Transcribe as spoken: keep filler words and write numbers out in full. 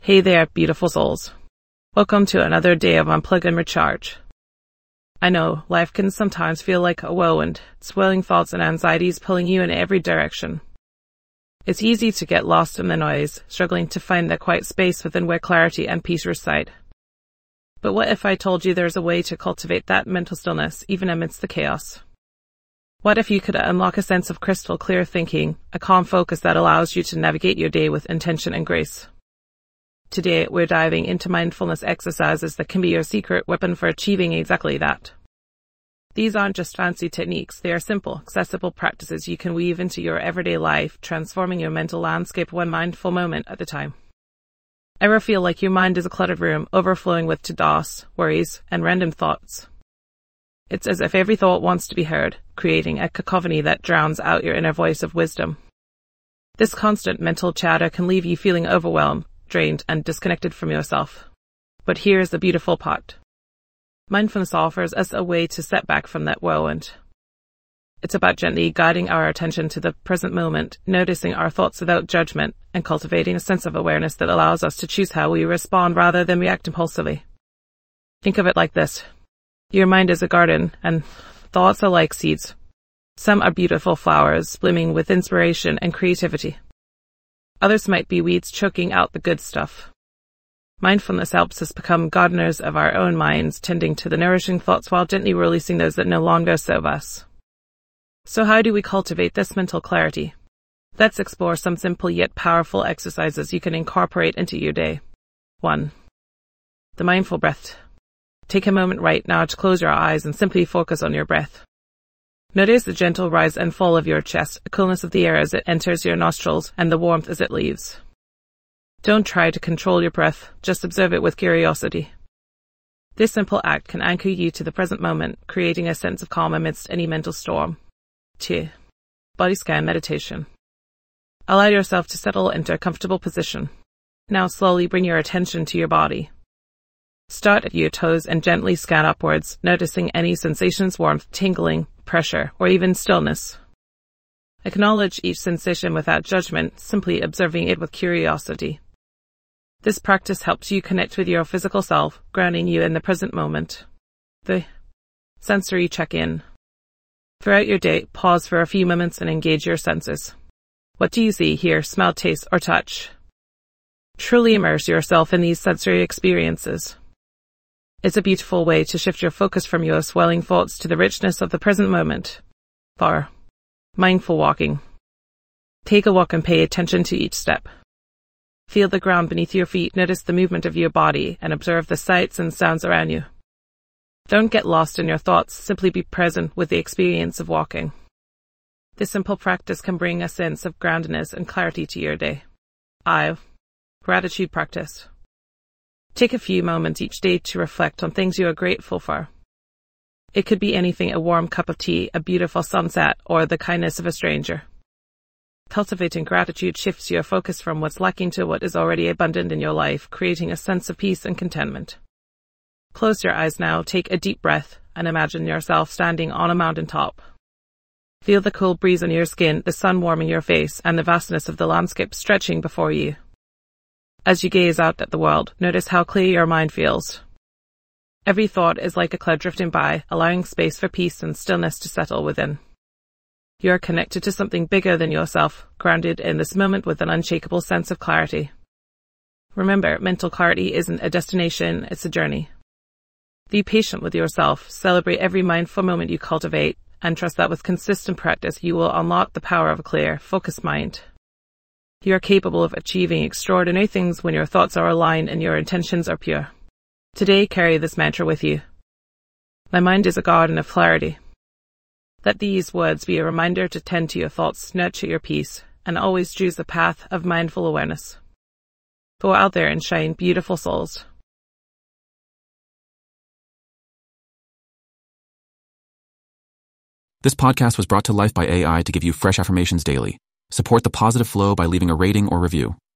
Hey there, beautiful souls. Welcome to another day of Unplug and Recharge. I know, life can sometimes feel like a whirlwind, swirling thoughts and anxieties pulling you in every direction. It's easy to get lost in the noise, struggling to find that quiet space within where clarity and peace reside. But what if I told you there's a way to cultivate that mental stillness, even amidst the chaos? What if you could unlock a sense of crystal clear thinking, a calm focus that allows you to navigate your day with intention and grace? Today, we're diving into mindfulness exercises that can be your secret weapon for achieving exactly that. These aren't just fancy techniques, they are simple, accessible practices you can weave into your everyday life, transforming your mental landscape one mindful moment at a time. Ever feel like your mind is a cluttered room, overflowing with to-dos, worries, and random thoughts? It's as if every thought wants to be heard, creating a cacophony that drowns out your inner voice of wisdom. This constant mental chatter can leave you feeling overwhelmed, drained, and disconnected from yourself. But here's the beautiful part. Mindfulness offers us a way to step back from that whirlwind. It's about gently guiding our attention to the present moment, noticing our thoughts without judgment, and cultivating a sense of awareness that allows us to choose how we respond rather than react impulsively. Think of it like this. Your mind is a garden, and thoughts are like seeds. Some are beautiful flowers, blooming with inspiration and creativity. Others might be weeds choking out the good stuff. Mindfulness helps us become gardeners of our own minds, tending to the nourishing thoughts while gently releasing those that no longer serve us. So how do we cultivate this mental clarity? Let's explore some simple yet powerful exercises you can incorporate into your day. one. The mindful breath. Take a moment right now to close your eyes and simply focus on your breath. Notice the gentle rise and fall of your chest, the coolness of the air as it enters your nostrils, and the warmth as it leaves. Don't try to control your breath, just observe it with curiosity. This simple act can anchor you to the present moment, creating a sense of calm amidst any mental storm. two. Body scan meditation. Allow yourself to settle into a comfortable position. Now slowly bring your attention to your body. Start at your toes and gently scan upwards, noticing any sensations, warmth, tingling, pressure, or even stillness. Acknowledge each sensation without judgment, simply observing it with curiosity. This practice helps you connect with your physical self, grounding you in the present moment. The sensory check-in. Throughout your day, pause for a few moments and engage your senses. What do you see, hear, smell, taste, or touch? Truly immerse yourself in these sensory experiences. It's a beautiful way to shift your focus from your swelling thoughts to the richness of the present moment. four. Mindful walking. Take a walk and pay attention to each step. Feel the ground beneath your feet, notice the movement of your body, and observe the sights and sounds around you. Don't get lost in your thoughts, simply be present with the experience of walking. This simple practice can bring a sense of groundedness and clarity to your day. five. Gratitude practice. Take a few moments each day to reflect on things you are grateful for. It could be anything: a warm cup of tea, a beautiful sunset, or the kindness of a stranger. Cultivating gratitude shifts your focus from what's lacking to what is already abundant in your life, creating a sense of peace and contentment. Close your eyes now, take a deep breath, and imagine yourself standing on a mountaintop. Feel the cool breeze on your skin, the sun warming your face, and the vastness of the landscape stretching before you. As you gaze out at the world, notice how clear your mind feels. Every thought is like a cloud drifting by, allowing space for peace and stillness to settle within. You are connected to something bigger than yourself, grounded in this moment with an unshakable sense of clarity. Remember, mental clarity isn't a destination, it's a journey. Be patient with yourself, celebrate every mindful moment you cultivate, and trust that with consistent practice you will unlock the power of a clear, focused mind. You are capable of achieving extraordinary things when your thoughts are aligned and your intentions are pure. Today, carry this mantra with you. My mind is a garden of clarity. Let these words be a reminder to tend to your thoughts, nurture your peace, and always choose the path of mindful awareness. Go out there and shine, beautiful souls. This podcast was brought to life by A I to give you fresh affirmations daily. Support the positive flow by leaving a rating or review.